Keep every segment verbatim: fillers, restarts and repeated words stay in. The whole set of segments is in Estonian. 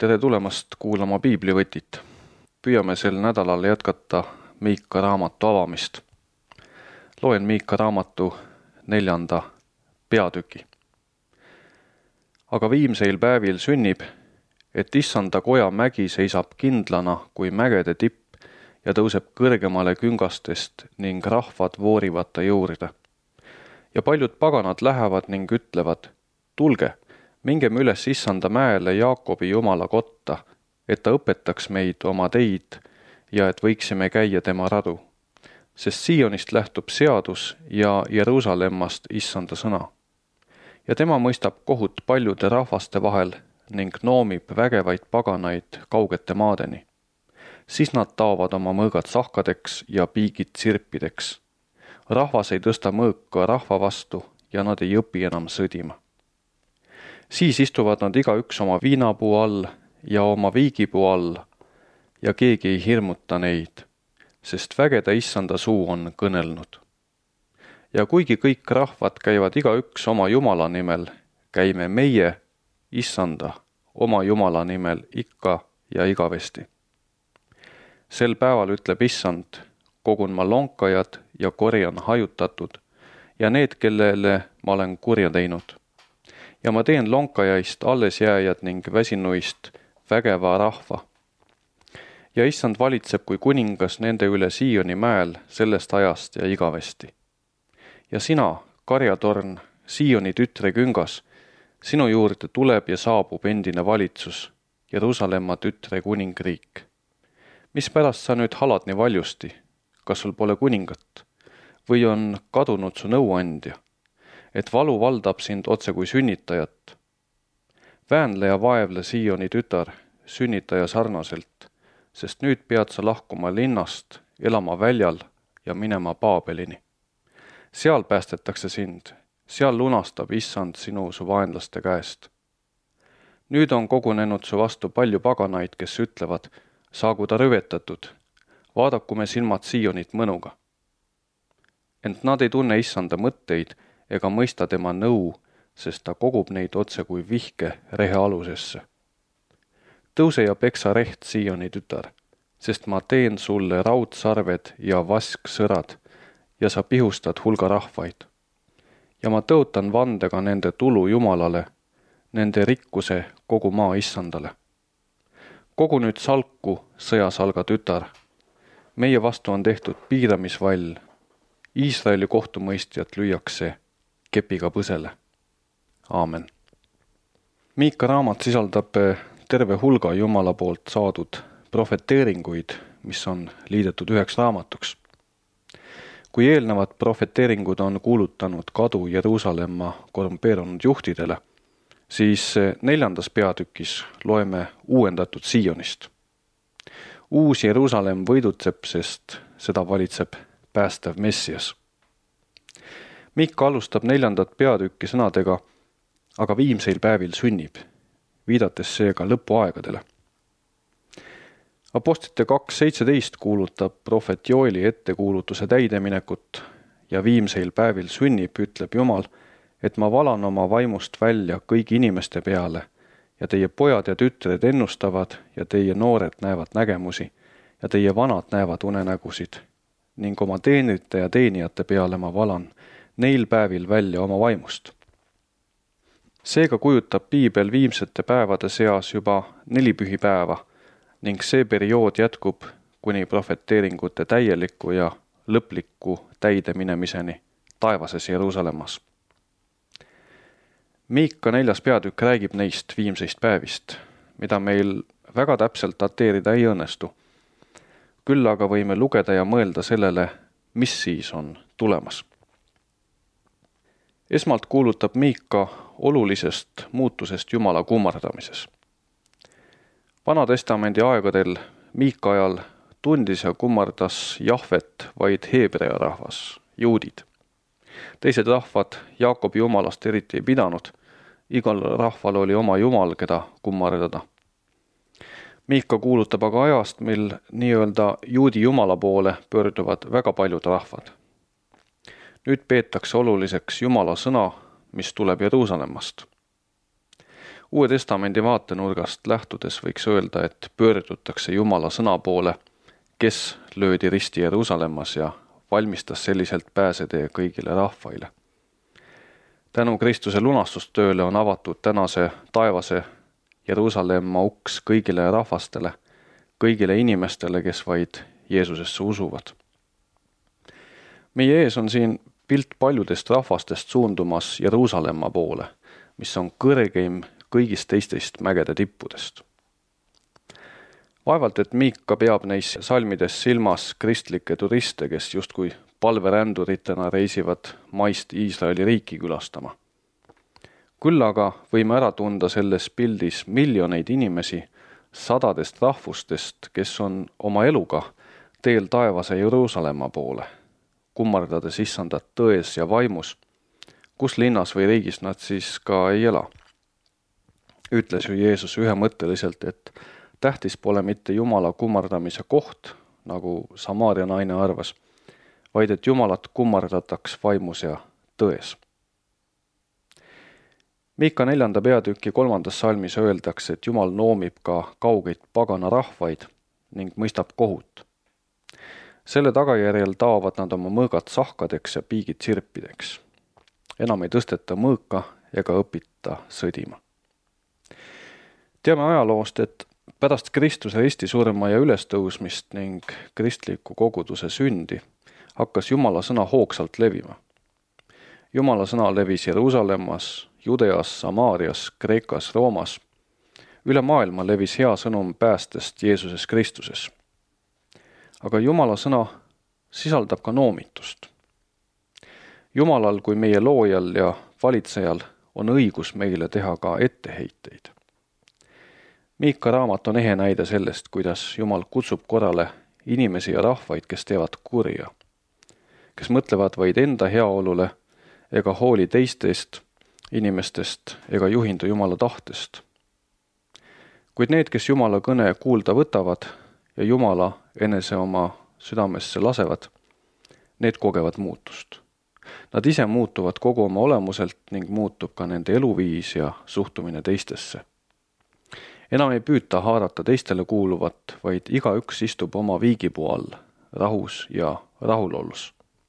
Tere tulemast kuulama piiblivõtit. Püüame sel nädalal jätkata Miika raamatu avamist. Loen Miika raamatu neljanda peatüki. Aga viimseil päevil sünnib, et issanda koja mägi seisab kindlana kui mägede tipp ja tõuseb kõrgemale küngastest ning rahvad voorivad ta juurde. Ja paljud paganad lähevad ning ütlevad, tulge, mingem üles issanda mäele Jaakobi Jumala kotta, et ta õpetaks meid oma teid ja et võiksime käia tema radu. Sest Sionist lähtub seadus ja Jeruusalemmast issanda sõna. Ja tema mõistab kohut paljude rahvaste vahel ning noomib vägevaid paganaid kaugete maadeni. Siis nad taovad oma mõõgad sahkadeks ja piigid sirpideks. Rahvas ei tõsta mõõka rahva vastu ja nad ei õpi enam sõdima. Siis istuvad nad iga üks oma viinapuu all ja oma viigipuu all ja keegi ei hirmuta neid, sest vägede issanda suu on kõnelnud. Ja kuigi kõik rahvad käivad iga üks oma Jumala nimel, käime meie, issanda, oma Jumala nimel ikka ja igavesti. Sel päeval ütleb issand, kogun ma lonkajad ja korjan hajutatud ja need, kellele ma olen kurja teinud. Ja ma teen lonkajaist allesjääjad ning väsinuist vägeva rahva. Ja issand valitseb kui kuningas nende üle Sioni mäel sellest ajast ja igavesti. Ja sina, karjatorn, Sioni tütre küngas, sinu juurde tuleb ja saabub endine valitsus, Jeruusalemma tütre kuningriik. Mis pärast sa nüüd halad nii valjusti? Kas sul pole kuningat? Või on kadunud su nõuandja, et valu valdab sind otse kui sünnitajat? Väänle ja vaevle Sioni tütar, sünnitaja sarnaselt, sest nüüd pead sa lahkuma linnast, elama väljal ja minema Paabelini. Seal päästetakse sind, seal lunastab issand sinu su vaenlaste käest. Nüüd on kogunenud su vastu palju paganaid, kes ütlevad, saagu ta rüvetatud, vaadaku me silmad Sionit mõnuga. Ent nad ei tunne issanda mõtteid ega mõista tema nõu, sest ta kogub neid otse kui vihke rehe alusesse. Tõuse ja peksa reht Sioni tütar, sest ma teen sulle raudsarved ja vasksõrad ja sa pihustad hulga rahvaid. Ja ma tõotan vandega nende tulu Jumalale, nende rikkuse kogu maa issandale. Kogu nüüd salku, sõjasalga tütar. Meie vastu on tehtud piiramisvall. Iisraeli kohtumõistjat lüüakse kepiga põsele. Aamen. Miika raamat sisaldab terve hulga Jumala poolt saadud profeteeringuid, mis on liidetud üheks raamatuks. Kui eelnevad profeteeringud on kuulutanud kadu Jeruusalemma korrumpeerunud juhtidele, siis neljandas peatükis loeme uuendatud Sionist. Uus Jeruusalemm võidutseb, sest seda valitseb päästev Messias. Miika alustab neljandat peatükki sõnadega, aga viimseil päevil sünnib, viidates seega lõpuaegadele. Apostlite kaks seitseteist kuulutab prohvet Joeli ettekuulutuse täideminekut ja viimseil päevil sünnib, ütleb Jumal, et ma valan oma vaimust välja kõigi inimeste peale ja teie pojad ja tütred ennustavad ja teie noored näevad nägemusi ja teie vanad näevad unenägusid ning oma teenrite ja teenijate peale ma valan neil päevil välja oma vaimust. Seega kujutab piibel viimsete päevade seas juba neli pühipäeva ning see periood jätkub kuni profeteeringute täieliku ja lõpliku täide minemiseni taevases Jeruusalemmas. Miika neljas peatükk räägib neist viimseist päevist, mida meil väga täpselt dateerida ei õnnestu. Küll aga võime lugeda ja mõelda sellele, mis siis on tulemas. Esmalt kuulutab Miika olulisest muutusest Jumala kummardamises. Vana-testamendi aegadel Miika ajal tundis ja kummardas Jahvet vaid heebrea rahvas, juudid. Teised rahvad Jaakobi Jumalast eriti ei pidanud, igal rahval oli oma Jumal, keda kummardada. Miika kuulutab aga ajast, mil nii-öelda juudi Jumala poole pöörduvad väga paljud rahvad. Nüüd peetakse oluliseks Jumala sõna, mis tuleb Jeruusalemmast. Uue Testamendi vaatenurgast lähtudes võiks öelda, et pöördutakse Jumala sõna poole, kes löödi risti Jeruusalemmas ja valmistas selliselt pääsetee kõigile rahvaile. Tänu Kristuse lunastustööle on avatud tänase taevase Jeruusalemma uks kõigile rahvastele, kõigile inimestele, kes vaid Jeesusesse usuvad. Meie ees on siin pilt paljudest rahvastest suundumas Jeruusalemma poole, mis on kõrgeim kõigist teistest mägede tippudest. Vaevalt, et Miika peab neis salmides silmas kristlikke turiste, kes justkui palveränduritena reisivad maist Iisraeli riiki külastama. Küll aga võime ära tunda selles pildis miljoneid inimesi sadadest rahvustest, kes on oma eluga teel taevase Jeruusalemma poole, kummardades issandat tões ja vaimus, kus linnas või riigis nad siis ka ei ela. Ütles ju Jeesus ühemõtteliselt, et tähtis pole mitte Jumala kummardamise koht, nagu Samaaria naine arvas, vaid et Jumalat kummardataks vaimus ja tões. Miika neljanda peatüki kolmandas salmis öeldakse, et Jumal noomib ka kaugeid pagana rahvaid ning mõistab kohut. Selle tagajärjel taovad nad oma mõõgad sahkadeks ja piigid sirpideks. Enam ei tõsteta mõõka ega õpita sõdima. Teame ajaloost, et pärast Kristuse ristisurma ja ülestõusmist ning kristliku koguduse sündi hakkas Jumala sõna hoogsalt levima. Jumala sõna levis Jeruusalemmas, Judeas, Samaarias, Kreekas, Roomas. Üle maailma levis hea sõnum päästest Jeesuses Kristuses. Aga Jumala sõna sisaldab ka noomitust. Jumalal kui meie loojal ja valitsejal on õigus meile teha ka etteheiteid. Miika raamat on ehe näide sellest, kuidas Jumal kutsub korrale inimesi ja rahvaid, kes teevad kurja, kes mõtlevad vaid enda heaolule ega hooli teistest inimestest ega juhindu Jumala tahtest. Kuid need, kes Jumala kõne kuulda võtavad ja Jumala enese oma südamesse lasevad, need kogevad muutust. Nad ise muutuvad kogu oma olemuselt ning muutub ka nende eluviis ja suhtumine teistesse. Enam ei püüta haarata teistele kuuluvat, vaid igaüks istub oma viigipuu all, rahus ja rahulolus.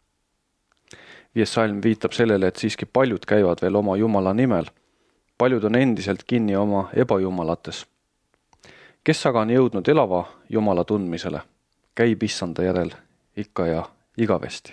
Viies salm viitab sellele, et siiski paljud käivad veel oma Jumala nimel. Paljud on endiselt kinni oma ebajumalates. Kes aga on jõudnud elava Jumala tundmisele, käib issanda järel ikka ja igavesti.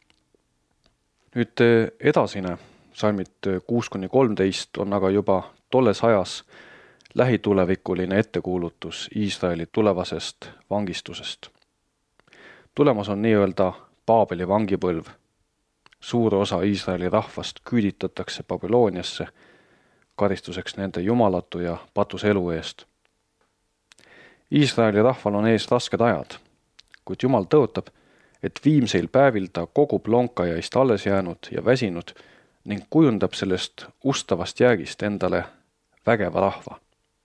Nüüd edasine, salmid kuus kuni kolmteist, on aga juba tolles ajas lähitulevikuline ettekuulutus Iisraeli tulevasest vangistusest. Tulemas on nii-öelda Paabeli vangipõlv. Suur osa Iisraeli rahvast küüditatakse Babyloniasse karistuseks nende jumalatu ja patus elu eest. Iisraeli rahval on ees rasked ajad, kuid Jumal tõotab, et viimseil päevil ta kogub lonkajaist alles jäänud ja väsinud ning kujundab sellest ustavast jäägist endale vägeva rahva.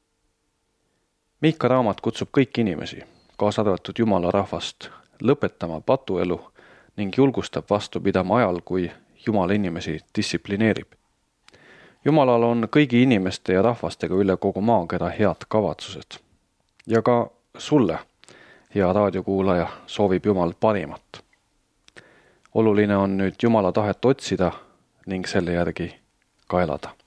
Miika raamat kutsub kõik inimesi, kaasa arvatud Jumala rahvast, lõpetama patuelu ning julgustab vastu pidama ajal, kui Jumal inimesi distsiplineerib. Jumalal on kõigi inimeste ja rahvastega üle kogu maakera head kavatsused. Ja ka sulle, hea raadiokuulaja, soovib Jumal parimat. Oluline on nüüd Jumala tahet otsida ning selle järgi ka elada.